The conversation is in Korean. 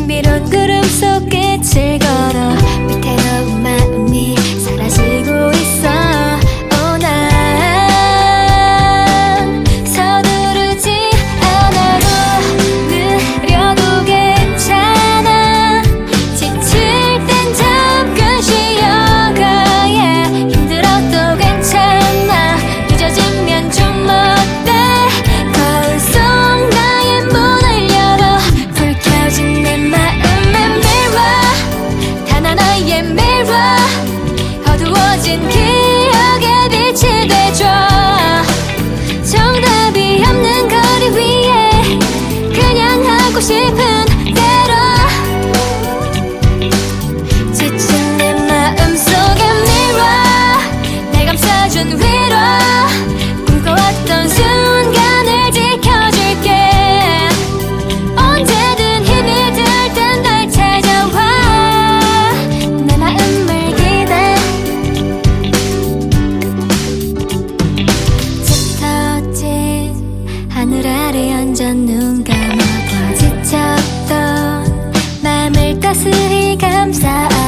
신비로운 구름 속 끝을 걸어 위태로운 마음이 사라지고 있어. 난 서두르지 않아도 느려도 괜찮아. 지칠 땐 잠깐 쉬어가. 힘들어도 괜찮아. 늦어지면 좀 어때. 거울 속 나의 문을 열어. 불 켜진 내 마음의 mirror. 단 하나의 mirror. 어두워진 기억에 빛이 돼줘. 정답이 없는 거리 위에 그냥 하고 싶은 대로. 지친 내 마음속에 mirror. 날 감싸준 위로. 꿈꿔왔던 순간을 지켜줄게. 언제든 힘이 들 땐 날 찾아와. 내 마음을 기대. 짙어진 하늘 아래 앉아 눈 감아봐. 지쳤던 맘을 따스히 감싸